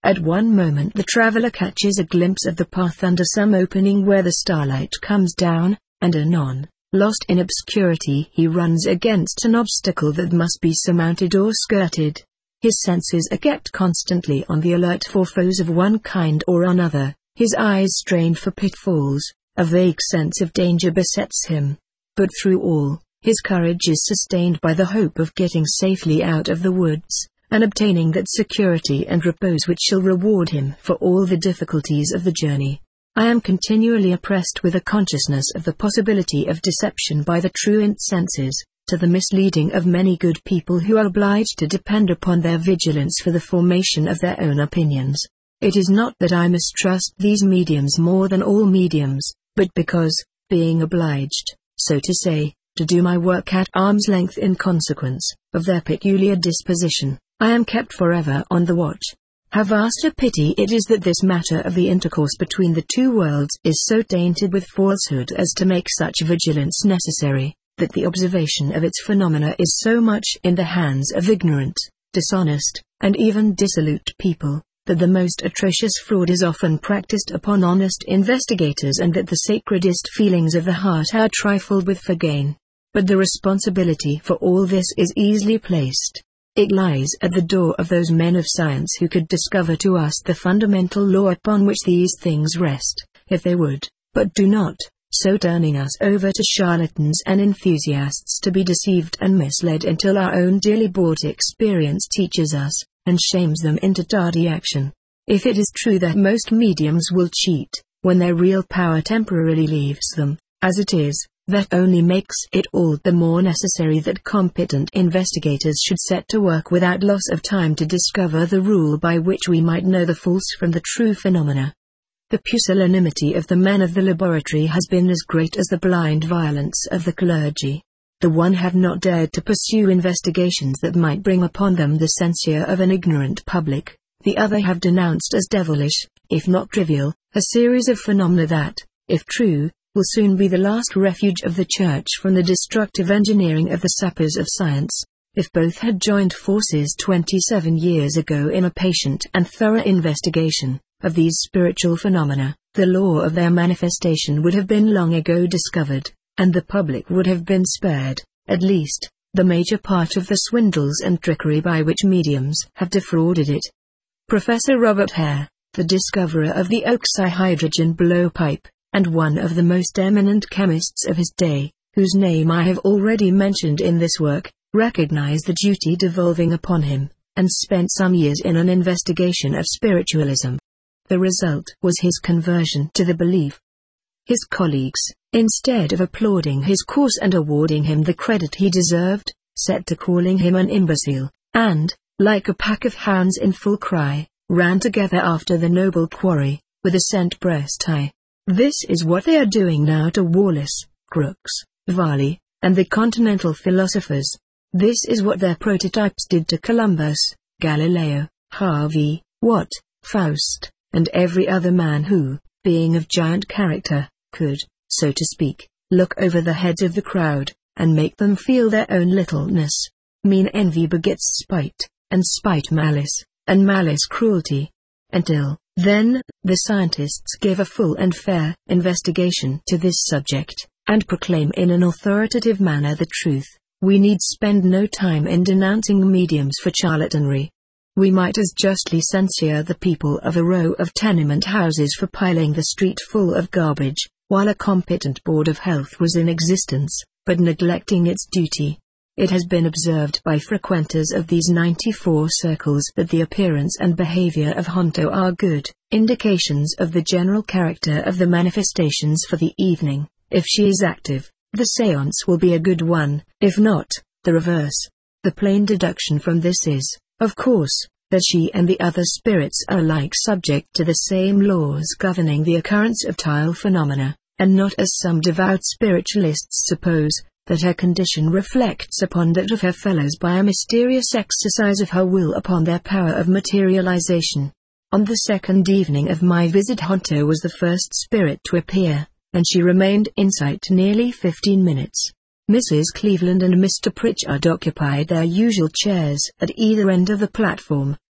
At one moment the traveler catches a glimpse of the path under some opening where the starlight comes down, and anon, lost in obscurity, he runs against an obstacle that must be surmounted or skirted. His senses are kept constantly on the alert for foes of one kind or another, his eyes strained for pitfalls, a vague sense of danger besets him. But through all, his courage is sustained by the hope of getting safely out of the woods, and obtaining that security and repose which shall reward him for all the difficulties of the journey. I am continually oppressed with a consciousness of the possibility of deception by the truant senses, to the misleading of many good people who are obliged to depend upon their vigilance for the formation of their own opinions. It is not that I mistrust these mediums more than all mediums, but because, being obliged, so to say, to do my work at arm's length in consequence of their peculiar disposition, I am kept forever on the watch. How vast a pity it is that this matter of the intercourse between the two worlds is so tainted with falsehood as to make such vigilance necessary, that the observation of its phenomena is so much in the hands of ignorant, dishonest, and even dissolute people, that the most atrocious fraud is often practiced upon honest investigators, and that the sacredest feelings of the heart are trifled with for gain. But the responsibility for all this is easily placed. It lies at the door of those men of science who could discover to us the fundamental law upon which these things rest, if they would, but do not, so turning us over to charlatans and enthusiasts to be deceived and misled until our own dearly bought experience teaches us, and shames them into tardy action. If it is true that most mediums will cheat, when their real power temporarily leaves them, as it is, that only makes it all the more necessary that competent investigators should set to work without loss of time to discover the rule by which we might know the false from the true phenomena. The pusillanimity of the men of the laboratory has been as great as the blind violence of the clergy. The one have not dared to pursue investigations that might bring upon them the censure of an ignorant public, the other have denounced as devilish, if not trivial, a series of phenomena that, if true, will soon be the last refuge of the Church from the destructive engineering of the sappers of science. If both had joined forces 27 years ago in a patient and thorough investigation of these spiritual phenomena, the law of their manifestation would have been long ago discovered, and the public would have been spared, at least, the major part of the swindles and trickery by which mediums have defrauded it. Professor Robert Hare, the discoverer of the oxyhydrogen blowpipe, and one of the most eminent chemists of his day, whose name I have already mentioned in this work, recognized the duty devolving upon him, and spent some years in an investigation of spiritualism. The result was his conversion to the belief. His colleagues, instead of applauding his course and awarding him the credit he deserved, set to calling him an imbecile, and, like a pack of hounds in full cry, ran together after the noble quarry, with a scent breast high. This is what they are doing now to Wallace, Crookes, Varley, and the continental philosophers. This is what their prototypes did to Columbus, Galileo, Harvey, Watt, Faust, and every other man who, being of giant character, could, so to speak, look over the heads of the crowd, and make them feel their own littleness. Mean envy begets spite, and spite malice, and malice cruelty. Until then, the scientists give a full and fair investigation to this subject, and proclaim in an authoritative manner the truth. We need spend no time in denouncing mediums for charlatanry. We might as justly censure the people of a row of tenement houses for piling the street full of garbage, while a competent board of health was in existence, but neglecting its duty. It has been observed by frequenters of these 94 circles that the appearance and behavior of Honto are good indications of the general character of the manifestations for the evening. If she is active, the séance will be a good one; if not, the reverse. The plain deduction from this is, of course, that she and the other spirits are alike subject to the same laws governing the occurrence of tile phenomena, and not as some devout spiritualists suppose, that her condition reflects upon that of her fellows by a mysterious exercise of her will upon their power of materialization. On the second evening of my visit, Honto was the first spirit to appear, and she remained in sight nearly 15 minutes. Mrs. Cleveland and Mr. Pritchard occupied their usual chairs at either end of the platform,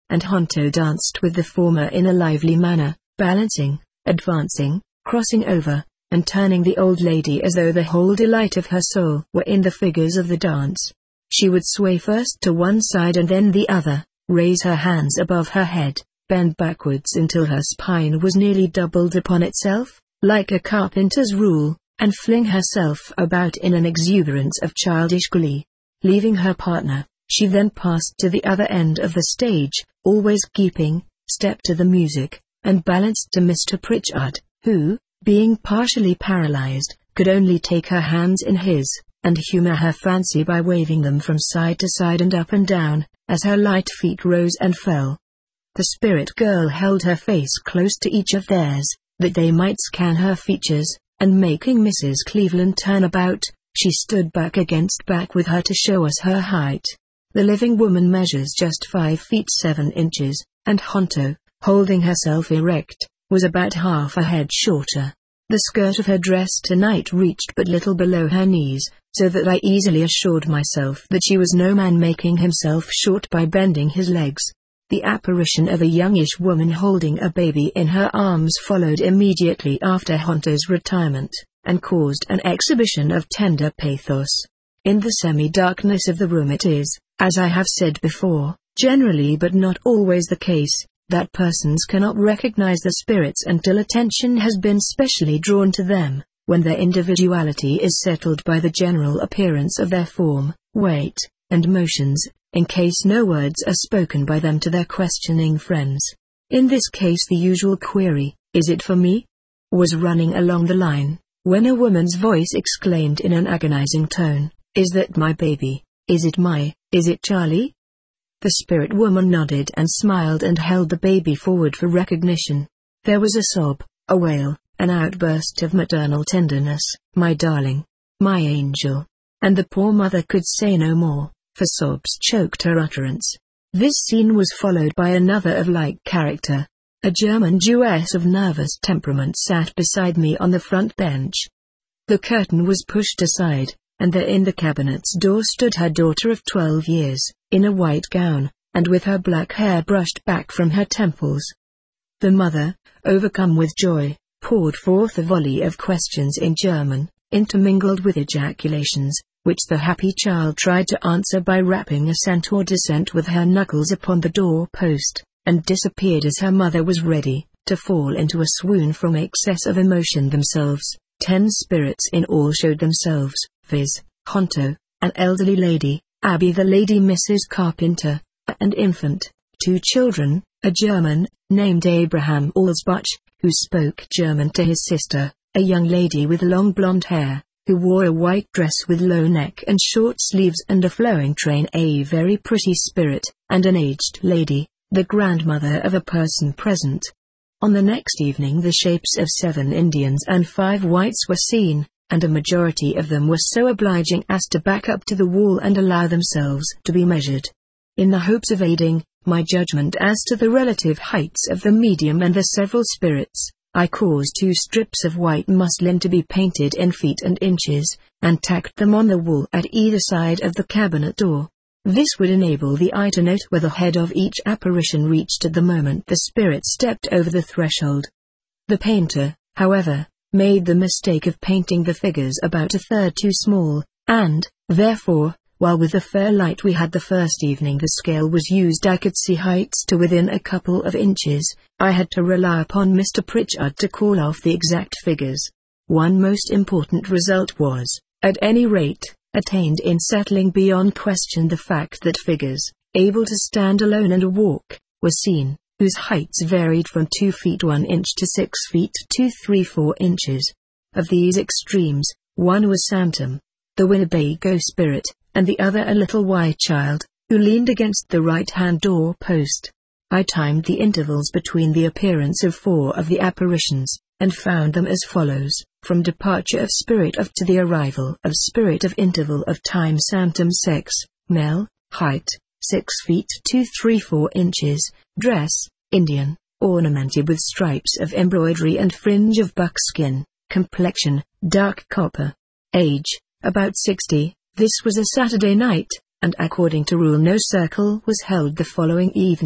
and Honto danced with the former in a lively manner, balancing, advancing, crossing over, and turning the old lady as though the whole delight of her soul were in the figures of the dance. She would sway first to one side and then the other, raise her hands above her head, bend backwards until her spine was nearly doubled upon itself, like a carpenter's rule, and fling herself about in an exuberance of childish glee. Leaving her partner, she then passed to the other end of the stage, always keeping step to the music, and balanced to Mr. Pritchard, who, being partially paralyzed, could only take her hands in his, and humor her fancy by waving them from side to side and up and down, as her light feet rose and fell. The spirit girl held her face close to each of theirs, that they might scan her features, and making Mrs. Cleveland turn about, she stood back against back with her to show us her height. The living woman measures just 5 feet 7 inches, and Honto, holding herself erect, was about half a head shorter. The skirt of her dress tonight reached but little below her knees, so that I easily assured myself that she was no man making himself short by bending his legs. The apparition of a youngish woman holding a baby in her arms followed immediately after Honto's retirement, and caused an exhibition of tender pathos. In the semi-darkness of the room it is, as I have said before, generally but not always the case, that persons cannot recognize the spirits until attention has been specially drawn to them, when their individuality is settled by the general appearance of their form, weight, and motions, in case no words are spoken by them to their questioning friends. In this case the usual query, "Is it for me?" was running along the line, when a woman's voice exclaimed in an agonizing tone, "Is that my baby? Is it Charlie?" The spirit woman nodded and smiled and held the baby forward for recognition. There was a sob, a wail, an outburst of maternal tenderness, "My darling, my angel," and the poor mother could say no more, for sobs choked her utterance. This scene was followed by another of like character. A German Jewess of nervous temperament sat beside me on the front bench. The curtain was pushed aside, and there in the cabinet's door stood her daughter of 12 years, in a white gown, and with her black hair brushed back from her temples. The mother, overcome with joy, poured forth a volley of questions in German, intermingled with ejaculations, which the happy child tried to answer by rapping assent or dissent with her knuckles upon the door-post, and disappeared as her mother was ready to fall into a swoon from excess of emotion themselves. 10 spirits in all showed themselves, viz., Honto, an elderly lady, Abby the lady Mrs. Carpenter, an infant, 2 children, a German, named Abraham Alsbach, who spoke German to his sister, a young lady with long blonde hair, who wore a white dress with low neck and short sleeves and a flowing train, a very pretty spirit, and an aged lady, the grandmother of a person present. On the next evening the shapes of 7 Indians and 5 whites were seen, and a majority of them were so obliging as to back up to the wall and allow themselves to be measured. In the hopes of aiding my judgment as to the relative heights of the medium and the several spirits, I caused 2 strips of white muslin to be painted in feet and inches, and tacked them on the wall at either side of the cabinet door. This would enable the eye to note where the head of each apparition reached at the moment the spirit stepped over the threshold. The painter, however, made the mistake of painting the figures about a third too small, and, therefore, while with the fair light we had the first evening the scale was used I could see heights to within a couple of inches. I had to rely upon Mr. Pritchard to call off the exact figures. One most important result was, at any rate, attained in settling beyond question the fact that figures, able to stand alone and walk, were seen, whose heights varied from 2 feet 1 inch to 6 feet 2 3 4 inches. Of these extremes, one was Samtum, the Winnebago spirit, and the other a little white child, who leaned against the right-hand door post. I timed the intervals between the appearance of 4 of the apparitions, and found them as follows: from departure of spirit of to the arrival of spirit of interval of time. Samtum sex, male, height, 6 feet 2 3 4 inches, dress, Indian, ornamented with stripes of embroidery and fringe of buckskin, complexion, dark copper. Age, about 60. This was a Saturday night, and according to rule no circle was held the following evening,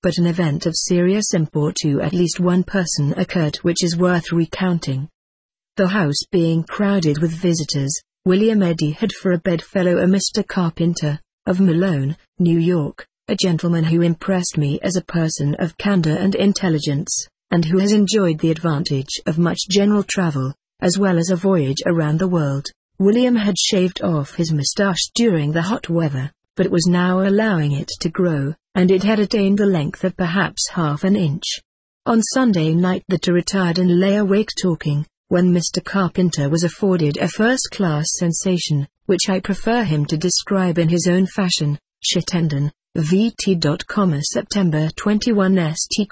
but an event of serious import to at least one person occurred which is worth recounting. The house being crowded with visitors, William Eddy had for a bedfellow a Mr. Carpenter, of Malone, New York, a gentleman who impressed me as a person of candor and intelligence, and who has enjoyed the advantage of much general travel, as well as a voyage around the world. William had shaved off his moustache during the hot weather, but was now allowing it to grow, and it had attained the length of perhaps half an inch. On Sunday night the two retired and lay awake talking, when Mr. Carpenter was afforded a first-class sensation, which I prefer him to describe in his own fashion. Chittenden, VT. September 21 St.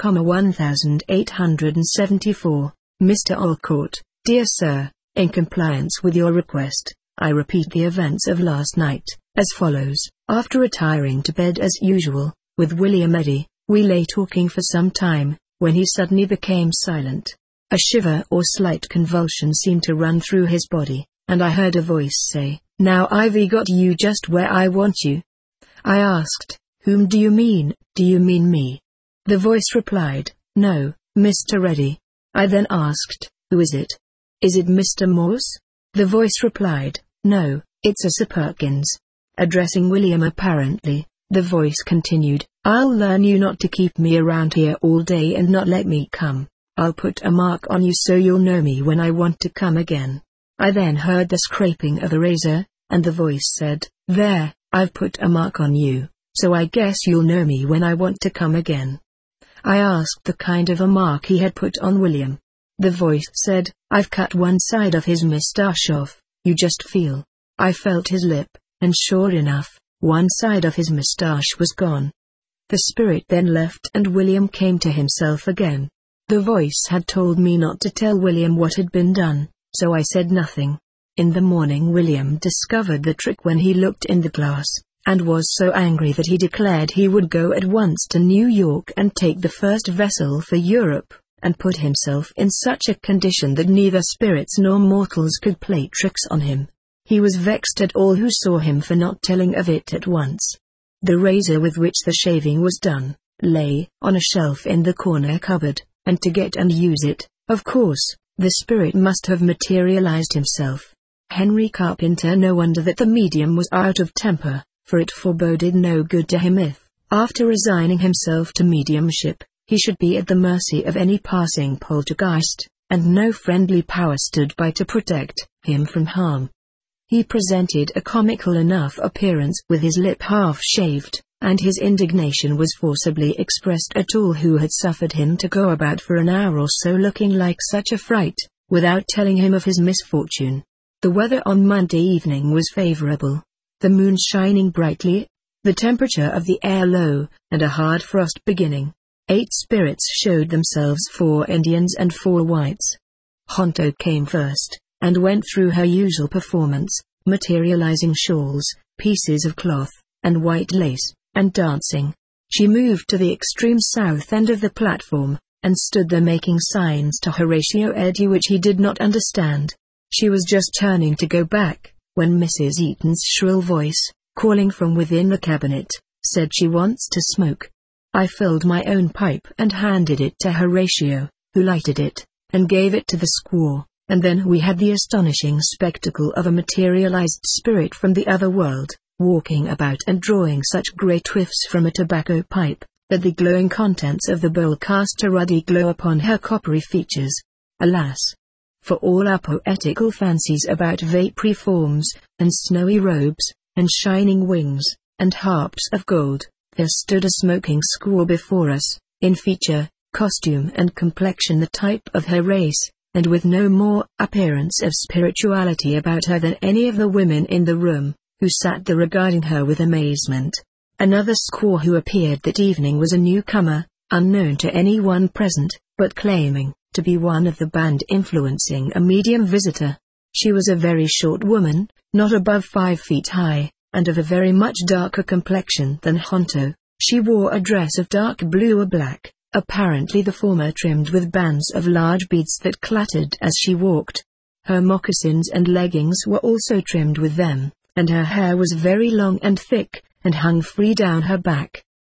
1874. Mr. Alcourt, dear Sir, in compliance with your request, I repeat the events of last night, as follows. After retiring to bed as usual, with William Eddy, we lay talking for some time, when he suddenly became silent. A shiver or slight convulsion seemed to run through his body, and I heard a voice say, "Now I've got you just where I want you." I asked, "Whom do you mean? Do you mean me?" The voice replied, "No, Mr. Eddy." I then asked, "Who is it? Is it Mr. Morse?" The voice replied, "No, it's a Sir Perkins." Addressing William apparently, the voice continued, "I'll learn you not to keep me around here all day and not let me come. I'll put a mark on you so you'll know me when I want to come again." I then heard the scraping of a razor, and the voice said, "There, I've put a mark on you, so I guess you'll know me when I want to come again." I asked the kind of a mark he had put on William. The voice said, "I've cut one side of his moustache off, you just feel." I felt his lip, and sure enough, one side of his moustache was gone. The spirit then left and William came to himself again. The voice had told me not to tell William what had been done, so I said nothing. In the morning William discovered the trick when he looked in the glass, and was so angry that he declared he would go at once to New York and take the first vessel for Europe, and put himself in such a condition that neither spirits nor mortals could play tricks on him. He was vexed at all who saw him for not telling of it at once. The razor with which the shaving was done, lay on a shelf in the corner cupboard, and to get and use it, of course, the spirit must have materialized himself. Henry Carpenter. No wonder that the medium was out of temper, for it foreboded no good to him if, after resigning himself to mediumship, he should be at the mercy of any passing poltergeist, and no friendly power stood by to protect him from harm. He presented a comical enough appearance with his lip half shaved, and his indignation was forcibly expressed at all who had suffered him to go about for an hour or so looking like such a fright, without telling him of his misfortune. The weather on Monday evening was favorable, the moon shining brightly, the temperature of the air low, and a hard frost beginning. 8 spirits showed themselves, 4 Indians and 4 whites. Honto came first, and went through her usual performance, materializing shawls, pieces of cloth, and white lace, and dancing. She moved to the extreme south end of the platform, and stood there making signs to Horatio Eddy which he did not understand. She was just turning to go back, when Mrs. Eaton's shrill voice, calling from within the cabinet, said she wants to smoke. I filled my own pipe and handed it to Horatio, who lighted it, and gave it to the squaw, and then we had the astonishing spectacle of a materialized spirit from the other world, walking about and drawing such great whiffs from a tobacco pipe, that the glowing contents of the bowl cast a ruddy glow upon her coppery features. Alas! For all our poetical fancies about vapory forms, and snowy robes, and shining wings, and harps of gold, there stood a smoking squaw before us, in feature, costume and complexion the type of her race, and with no more appearance of spirituality about her than any of the women in the room, who sat there regarding her with amazement. Another squaw who appeared that evening was a newcomer, unknown to anyone present, but claiming to be one of the band influencing a medium visitor. She was a very short woman, not above 5 feet high, and of a very much darker complexion than Honto. She wore a dress of dark blue or black, apparently the former trimmed with bands of large beads that clattered as she walked. Her moccasins and leggings were also trimmed with them, and her hair was very long and thick, and hung free down her back.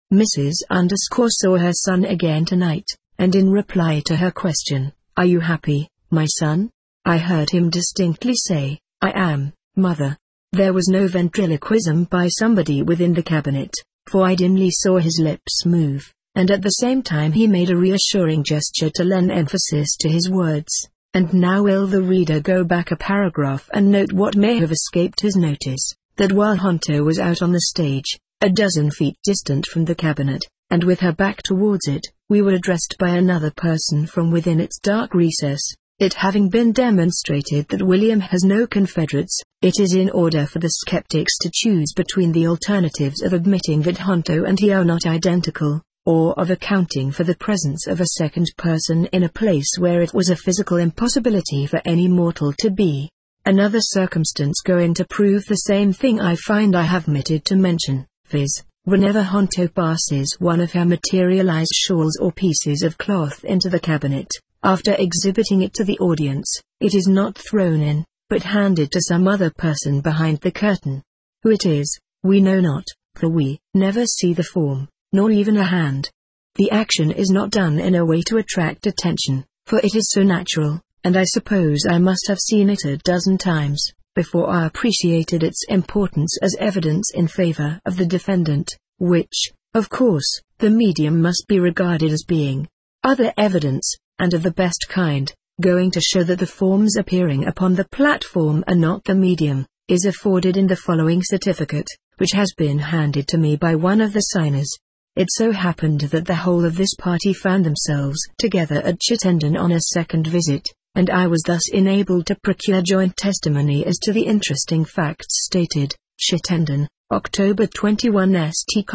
Mrs. saw her son again tonight, and in reply to her question, "Are you happy, my son?" I heard him distinctly say, "I am, mother." There was no ventriloquism by somebody within the cabinet, for I dimly saw his lips move, and at the same time he made a reassuring gesture to lend emphasis to his words. And now will the reader go back a paragraph and note what may have escaped his notice, that while Honto was out on the stage, a dozen feet distant from the cabinet, and with her back towards it, we were addressed by another person from within its dark recess. It having been demonstrated that William has no confederates, it is in order for the skeptics to choose between the alternatives of admitting that Honto and he are not identical, or of accounting for the presence of a second person in a place where it was a physical impossibility for any mortal to be. Another circumstance going to prove the same thing I find I have omitted to mention, viz., whenever Honto passes one of her materialized shawls or pieces of cloth into the cabinet, after exhibiting it to the audience, it is not thrown in, but handed to some other person behind the curtain. Who it is, we know not, for we never see the form, nor even a hand. The action is not done in a way to attract attention, for it is so natural, and I suppose I must have seen it a dozen times, before I appreciated its importance as evidence in favor of the defendant, which, of course, the medium must be regarded as being. Other evidence, and of the best kind, going to show that the forms appearing upon the platform are not the medium, is afforded in the following certificate, which has been handed to me by one of the signers. It so happened that the whole of this party found themselves together at Chittenden on a second visit, and I was thus enabled to procure joint testimony as to the interesting facts stated. Chittenden, October 21 St.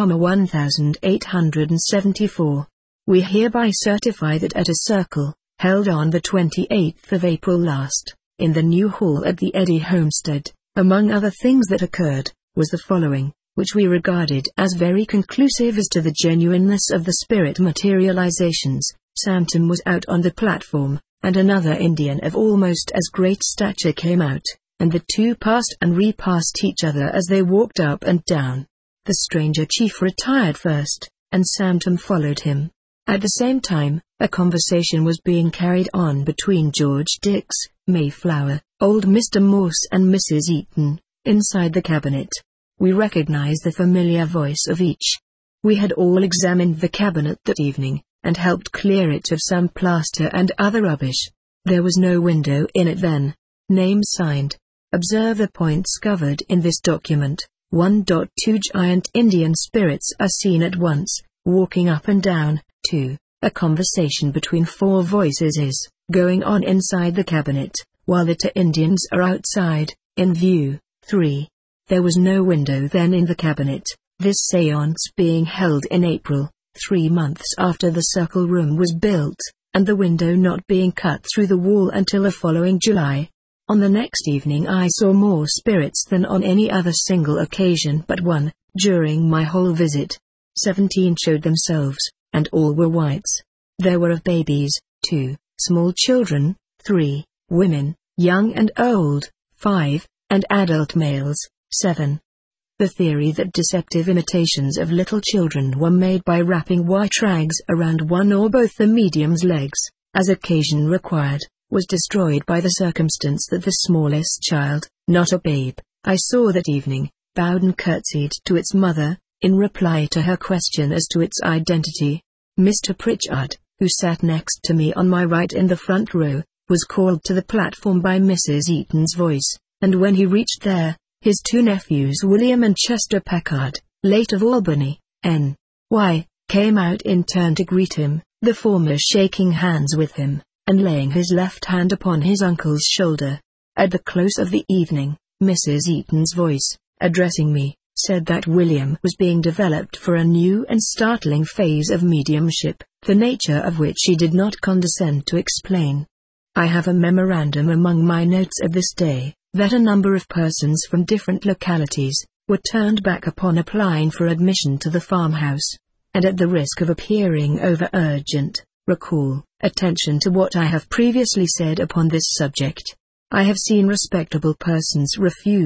1874. We hereby certify that at a circle, held on the 28th of April last, in the new hall at the Eddy homestead, among other things that occurred, was the following, which we regarded as very conclusive as to the genuineness of the spirit materializations. Samtom was out on the platform, and another Indian of almost as great stature came out, and the two passed and repassed each other as they walked up and down. The stranger chief retired first, and Samtom followed him. At the same time, a conversation was being carried on between George Dix, Mayflower, old Mr. Morse and Mrs. Eaton, inside the cabinet. We recognized the familiar voice of each. We had all examined the cabinet that evening, and helped clear it of some plaster and other rubbish. There was no window in it then. Name signed. Observe the points covered in this document. 1. 2 giant Indian spirits are seen at once, walking up and down. 2. A conversation between four voices is going on inside the cabinet, while the two Indians are outside, in view. 3. There was no window then in the cabinet, this séance being held in April, 3 months after the circle room was built, and the window not being cut through the wall until the following July. On the next evening I saw more spirits than on any other single occasion but one, during my whole visit. 17 showed themselves, and all were whites. There were of babies, 2, small children, 3, women, young and old, 5, and adult males, 7. The theory that deceptive imitations of little children were made by wrapping white rags around one or both the medium's legs, as occasion required, was destroyed by the circumstance that the smallest child, not a babe, I saw that evening, bowed and curtsied to its mother, in reply to her question as to its identity. Mr. Pritchard, who sat next to me on my right in the front row, was called to the platform by Mrs. Eaton's voice, and when he reached there, his two nephews William and Chester Packard, late of Albany, N.Y., came out in turn to greet him, the former shaking hands with him, and laying his left hand upon his uncle's shoulder. At the close of the evening, Mrs. Eaton's voice, addressing me, said that William was being developed for a new and startling phase of mediumship, the nature of which she did not condescend to explain. I have a memorandum among my notes of this day, that a number of persons from different localities were turned back upon applying for admission to the farmhouse, and at the risk of appearing over-urgent, recall attention to what I have previously said upon this subject. I have seen respectable persons refused,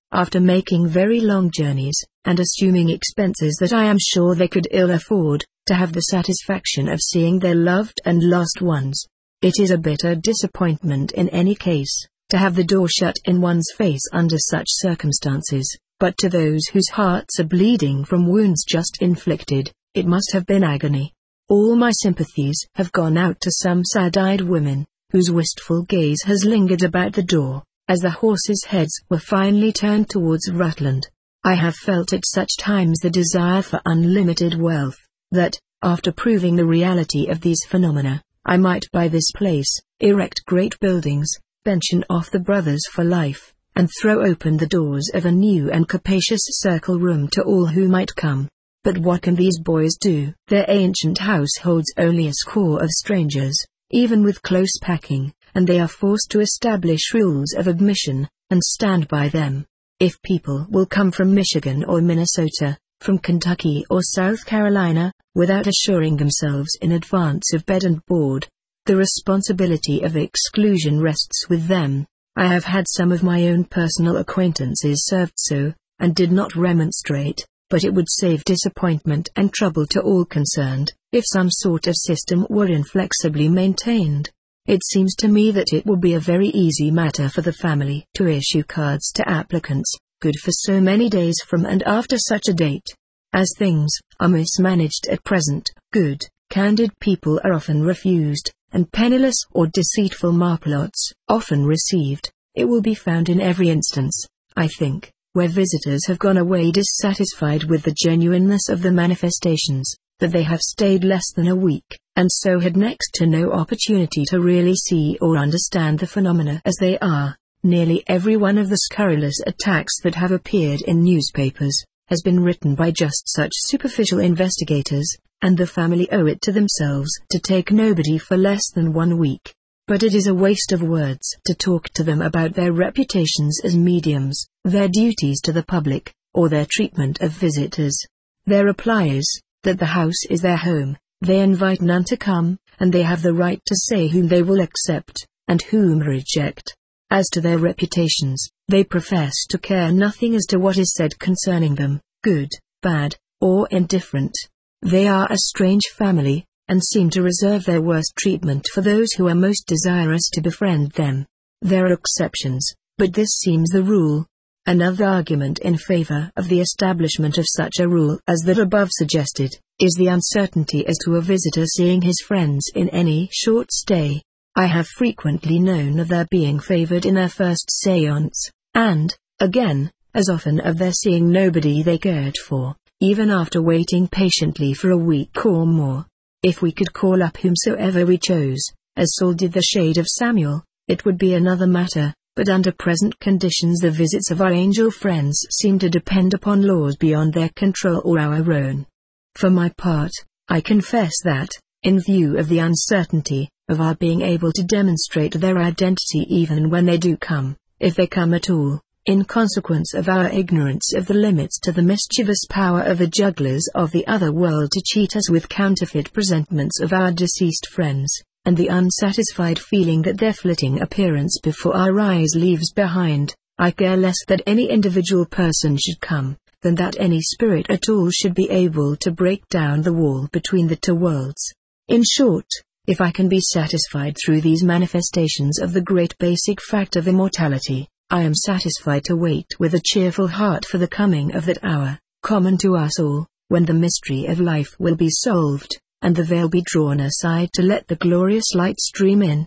after making very long journeys, and assuming expenses that I am sure they could ill afford, to have the satisfaction of seeing their loved and lost ones. It is a bitter disappointment in any case, to have the door shut in one's face under such circumstances, but to those whose hearts are bleeding from wounds just inflicted, it must have been agony. All my sympathies have gone out to some sad-eyed women, whose wistful gaze has lingered about the door, as the horses' heads were finally turned towards Rutland. I have felt at such times the desire for unlimited wealth, that, after proving the reality of these phenomena, I might buy this place, erect great buildings, pension off the brothers for life, and throw open the doors of a new and capacious circle room to all who might come. But what can these boys do? Their ancient house holds only a score of strangers, even with close packing, and they are forced to establish rules of admission, and stand by them. If people will come from Michigan or Minnesota, from Kentucky or South Carolina, without assuring themselves in advance of bed and board, the responsibility of exclusion rests with them. I have had some of my own personal acquaintances served so, and did not remonstrate, but it would save disappointment and trouble to all concerned, if some sort of system were inflexibly maintained. It seems to me that it will be a very easy matter for the family to issue cards to applicants, good for so many days from and after such a date. As things are mismanaged at present, good, candid people are often refused, and penniless or deceitful marplots often received. It will be found in every instance, I think, where visitors have gone away dissatisfied with the genuineness of the manifestations, that they have stayed less than a week, and so had next to no opportunity to really see or understand the phenomena as they are. Nearly every one of the scurrilous attacks that have appeared in newspapers has been written by just such superficial investigators, and the family owe it to themselves to take nobody for less than 1 week. But it is a waste of words to talk to them about their reputations as mediums, their duties to the public, or their treatment of visitors. Their reply is, that the house is their home, they invite none to come, and they have the right to say whom they will accept, and whom reject. As to their reputations, they profess to care nothing as to what is said concerning them, good, bad, or indifferent. They are a strange family, and seem to reserve their worst treatment for those who are most desirous to befriend them. There are exceptions, but this seems the rule. Another argument in favor of the establishment of such a rule as that above suggested, is the uncertainty as to a visitor seeing his friends in any short stay. I have frequently known of their being favored in their first séance, and, again, as often of their seeing nobody they cared for, even after waiting patiently for a week or more. If we could call up whomsoever we chose, as Saul did the shade of Samuel, it would be another matter, but under present conditions the visits of our angel friends seem to depend upon laws beyond their control or our own. For my part, I confess that, in view of the uncertainty of our being able to demonstrate their identity even when they do come, if they come at all, in consequence of our ignorance of the limits to the mischievous power of the jugglers of the other world to cheat us with counterfeit presentments of our deceased friends, and the unsatisfied feeling that their flitting appearance before our eyes leaves behind, I care less that any individual person should come, than that any spirit at all should be able to break down the wall between the two worlds. In short, if I can be satisfied through these manifestations of the great basic fact of immortality, I am satisfied to wait with a cheerful heart for the coming of that hour, common to us all, when the mystery of life will be solved, and the veil be drawn aside to let the glorious light stream in.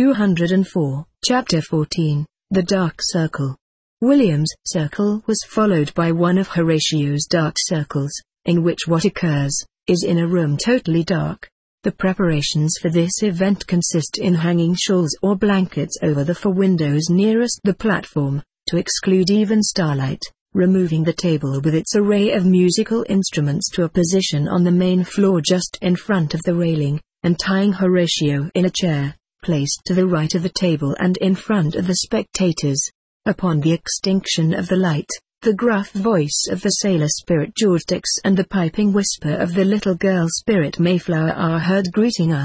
204, Chapter 14, The Dark Circle. William's circle was followed by one of Horatio's dark circles, in which what occurs is in a room totally dark. The preparations for this event consist in hanging shawls or blankets over the four windows nearest the platform, to exclude even starlight, removing the table with its array of musical instruments to a position on the main floor just in front of the railing, and tying Horatio in a chair, placed to the right of the table and in front of the spectators. Upon the extinction of the light, the gruff voice of the sailor spirit George Dix and the piping whisper of the little girl spirit Mayflower are heard greeting us,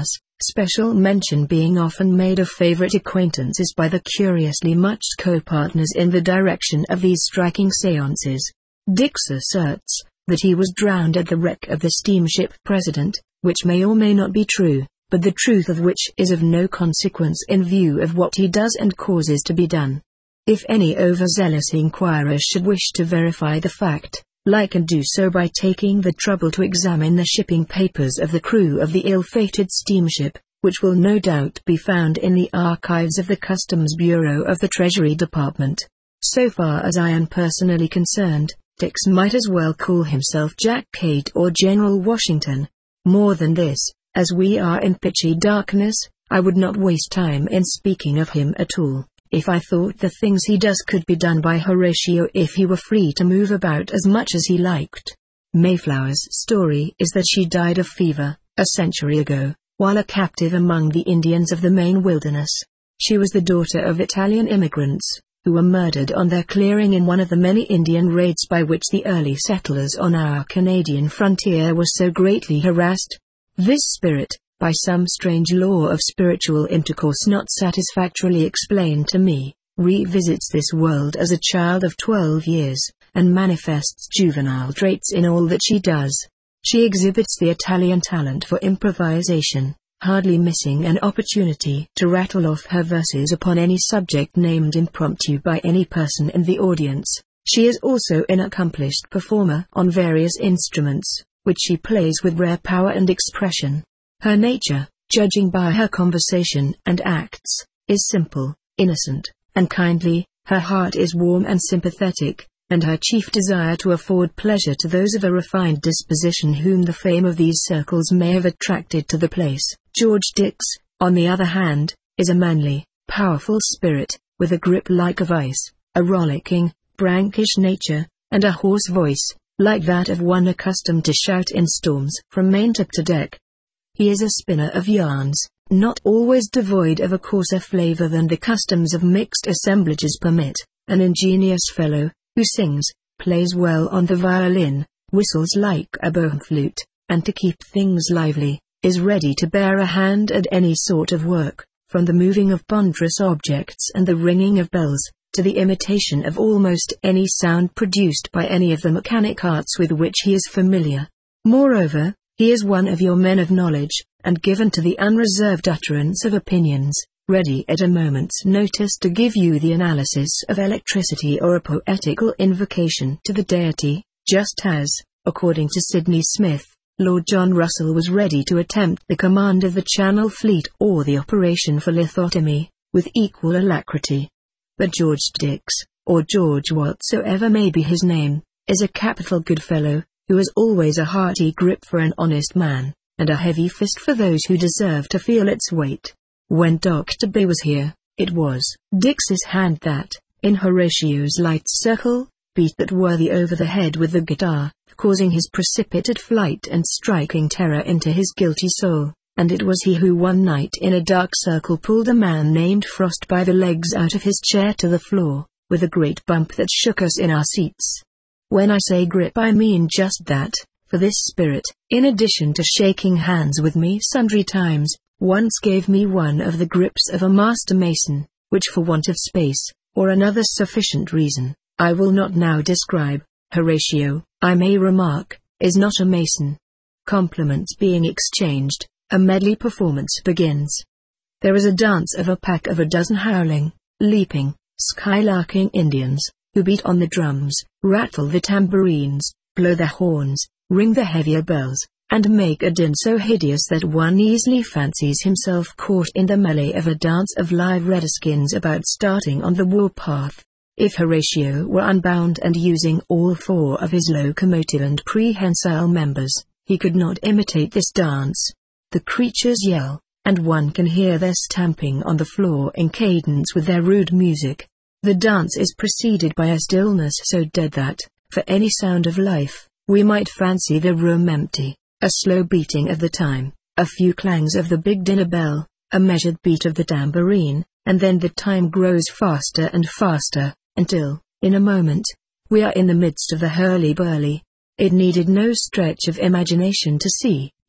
special mention being often made of favorite acquaintances by the curiously matched co-partners in the direction of these striking seances. Dix asserts that he was drowned at the wreck of the steamship President, which may or may not be true, but the truth of which is of no consequence in view of what he does and causes to be done. If any overzealous inquirer should wish to verify the fact, can do so by taking the trouble to examine the shipping papers of the crew of the ill-fated steamship, which will no doubt be found in the archives of the Customs Bureau of the Treasury Department. So far as I am personally concerned, Dix might as well call himself Jack Cade or General Washington. More than this, as we are in pitchy darkness, I would not waste time in speaking of him at all, if I thought the things he does could be done by Horatio if he were free to move about as much as he liked. Mayflower's story is that she died of fever, a century ago, while a captive among the Indians of the Maine wilderness. She was the daughter of Italian immigrants, who were murdered on their clearing in one of the many Indian raids by which the early settlers on our Canadian frontier were so greatly harassed. This spirit, by some strange law of spiritual intercourse not satisfactorily explained to me, revisits this world as a child of 12 years, and manifests juvenile traits in all that she does. She exhibits the Italian talent for improvisation, hardly missing an opportunity to rattle off her verses upon any subject named impromptu by any person in the audience. She is also an accomplished performer on various instruments, which she plays with rare power and expression. Her nature, judging by her conversation and acts, is simple, innocent, and kindly. Her heart is warm and sympathetic, and her chief desire to afford pleasure to those of a refined disposition whom the fame of these circles may have attracted to the place. George Dix, on the other hand, is a manly, powerful spirit, with a grip like a vice, a rollicking, prankish nature, and a hoarse voice, like that of one accustomed to shout in storms from maintop to deck. He is a spinner of yarns, not always devoid of a coarser flavor than the customs of mixed assemblages permit, an ingenious fellow, who sings, plays well on the violin, whistles like a bone flute, and to keep things lively, is ready to bear a hand at any sort of work, from the moving of ponderous objects and the ringing of bells, to the imitation of almost any sound produced by any of the mechanic arts with which he is familiar. Moreover, he is one of your men of knowledge, and given to the unreserved utterance of opinions, ready at a moment's notice to give you the analysis of electricity or a poetical invocation to the deity, just as, according to Sidney Smith, Lord John Russell was ready to attempt the command of the Channel Fleet or the operation for lithotomy, with equal alacrity. But George Dix, or George whatsoever may be his name, is a capital good fellow, who has always a hearty grip for an honest man, and a heavy fist for those who deserve to feel its weight. When Dr. B was here, it was Dix's hand that, in Horatio's light circle, beat that worthy over the head with the guitar, causing his precipitate flight and striking terror into his guilty soul, and it was he who one night in a dark circle pulled a man named Frost by the legs out of his chair to the floor, with a great bump that shook us in our seats. When I say grip I mean just that, for this spirit, in addition to shaking hands with me sundry times, once gave me one of the grips of a master mason, which for want of space, or another sufficient reason, I will not now describe. Horatio, I may remark, is not a mason. Compliments being exchanged, a medley performance begins. There is a dance of a pack of a dozen howling, leaping, skylarking Indians, who beat on the drums, rattle the tambourines, blow the horns, ring the heavier bells, and make a din so hideous that one easily fancies himself caught in the melee of a dance of live redskins about starting on the warpath. If Horatio were unbound and using all four of his locomotive and prehensile members, he could not imitate this dance. The creatures yell, and one can hear their stamping on the floor in cadence with their rude music. The dance is preceded by a stillness so dead that, for any sound of life, we might fancy the room empty. A slow beating of the time, a few clangs of the big dinner bell, a measured beat of the tambourine, and then the time grows faster and faster, until, in a moment, we are in the midst of the hurly-burly. It needed no stretch of imagination to see,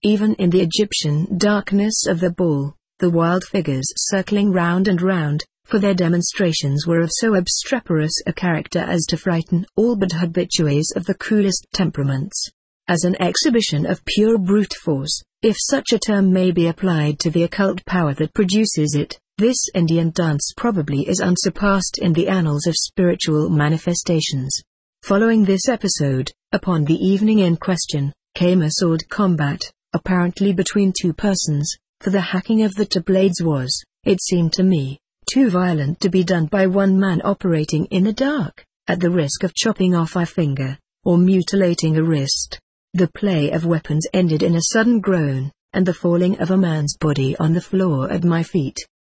Even in the Egyptian darkness of the ball, the wild figures circling round and round, for their demonstrations were of so obstreperous a character as to frighten all but habitués of the coolest temperaments. As an exhibition of pure brute force, if such a term may be applied to the occult power that produces it, this Indian dance probably is unsurpassed in the annals of spiritual manifestations. Following this episode, upon the evening in question, came a sword combat, apparently between two persons, for the hacking of the two blades was, it seemed to me, too violent to be done by one man operating in the dark, at the risk of chopping off a finger, or mutilating a wrist. The play of weapons ended in a sudden groan, and the falling of a man's body on the floor at my feet.